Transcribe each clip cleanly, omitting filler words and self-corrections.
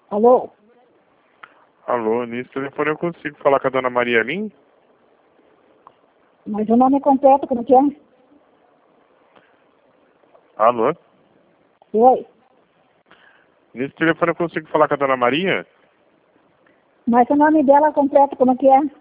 Alô? Alô, nesse telefone eu consigo falar com a dona Maria Lim? Mas o nome é completo, como que é? Alô? Oi. Nesse telefone eu consigo falar com a dona Maria? Mas o nome dela é completo, como que é?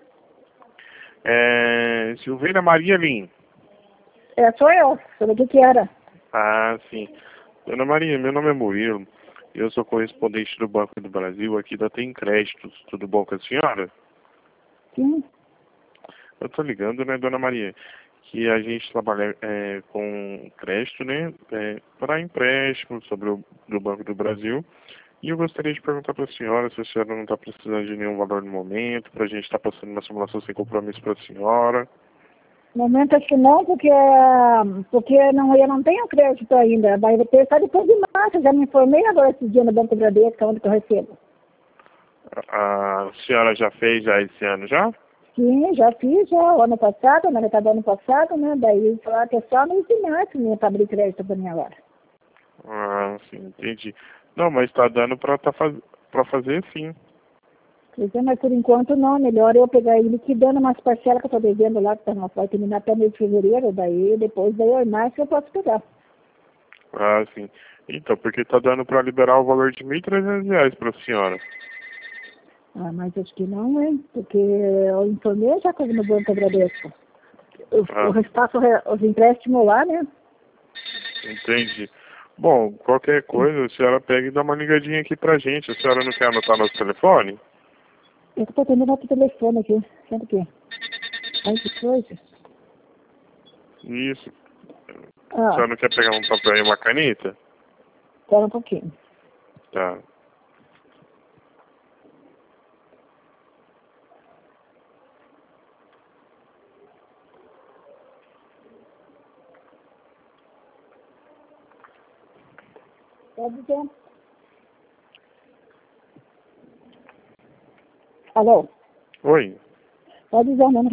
Silveira Maria Lim. Sou eu. Sobre o que era? Ah, sim. Dona Maria, meu nome é Murilo. Eu sou correspondente do Banco do Brasil, aqui da Tem Créditos. Tudo bom com a senhora? Sim. Eu tô ligando, né, dona Maria, que a gente trabalha com crédito, né, para empréstimo do Banco do Brasil. E eu gostaria de perguntar para a senhora se a senhora não está precisando de nenhum valor no momento, para a gente estar passando uma simulação sem compromisso para a senhora. No momento acho que não, porque não, eu não tenho crédito ainda. Vai ter só depois de março. Já me informei agora esse dia no Banco Bradesco, onde que eu recebo. A senhora já fez já esse ano já? Sim, já fiz, já, o ano passado, na metade do ano passado, né? Daí falaram que é só no de março mesmo para abrir crédito para mim agora. Ah, sim, entendi. Não, mas está dando para fazer sim. Pois é, mas por enquanto não, é melhor eu pegar e liquidando umas parcelas que eu estou devendo lá, que vai terminar até mês de fevereiro, daí depois em março eu posso pegar. Ah, sim. Então, porque está dando para liberar o valor de R$ 1.300 para a senhora. Ah, mas acho que não, hein? Porque eu informei já coisa no Banco Bradesco. Eu Ah, repasso os empréstimos lá, né? entendi. Bom, qualquer coisa, a senhora pega e dá uma ligadinha aqui pra gente. A senhora não quer anotar nosso telefone? Eu estou atendendo outro telefone aqui. Sabe o quê? Ai, que coisa. Isso. A Ah, senhora não quer pegar um papel e uma caneta? espera um pouquinho. Tá. Pode dizer. Alô? Oi. Pode dizer o número.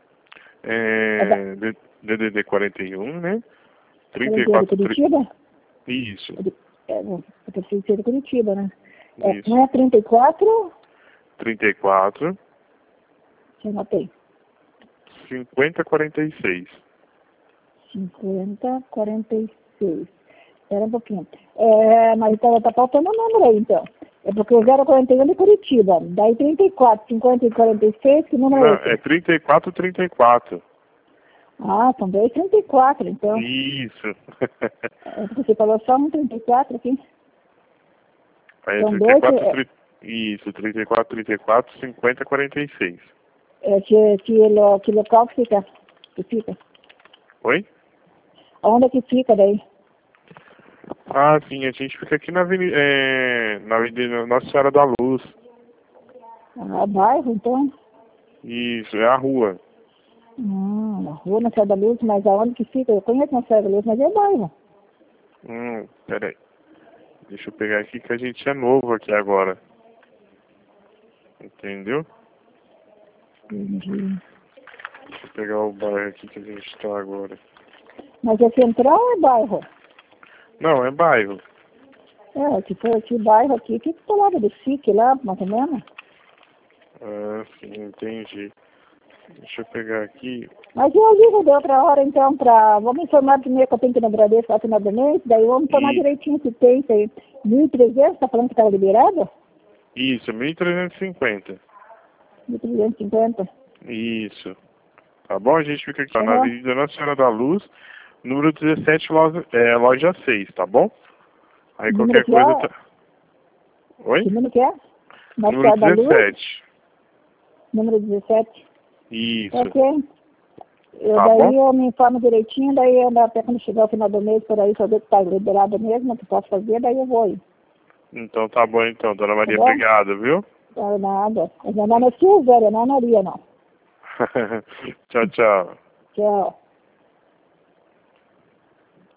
DDD 41, né? 41 de 34... Curitiba? Isso. Eu preciso ser de Curitiba, né? Isso. Não é 34? 34, Já anotei. 50, 46. 50, 46. Espera um pouquinho. Mas tá faltando um número aí, então. É porque o 041 de Curitiba. Daí 34, 50 e 46, que número é Não, esse? é 34, 34. Ah, são dois 34, então. Isso. Porque você falou só um 34 aqui. Aí é São dois, 34, isso, 34, 34, 50, 46. que local que fica? Oi? Onde é que fica daí? Ah, sim, a gente fica aqui na Avenida Nossa Senhora da Luz. Ah, bairro, então. Isso, é a rua. Na rua, na Cidade da Luz, mas aonde que fica? Eu conheço na Cidade da Luz, mas é bairro. Peraí. Deixa eu pegar aqui que a gente é novo aqui agora. Entendeu? Entendi. Deixa eu pegar o bairro aqui que a gente tá agora. Mas é central ou é bairro? Não, é bairro. Se for esse bairro aqui, que do lado do SIC lá, mais ou menos. Ah, sim, entendi. Deixa eu pegar aqui. Mas eu ligo de outra hora, então, vamos informar primeiro que eu tenho que ir no Bradesco, final do mês, daí vamos informar E, direitinho se tem isso aí. 1.300, tá falando que estava liberado? isso, 1.350. 1.350. Isso. Tá bom? A gente fica aqui na Aham. Avenida Nossa Senhora da Luz, número 17, loja 6, tá bom? Aí Número qualquer que coisa é? tá. Oi? Que número que é? Na Número Cidade da Luz, 17. número 17. Isso. Ok. Tá bom? Daí eu me informo direitinho, daí até quando chegar o final do mês, por aí, saber que está liberado mesmo, que posso fazer, daí eu vou ir. Então tá bom então, dona Tá Maria, bom? obrigado, viu? Não, nada. Mas não é Silvéria, não é Maria, não. Tchau, tchau. Tchau.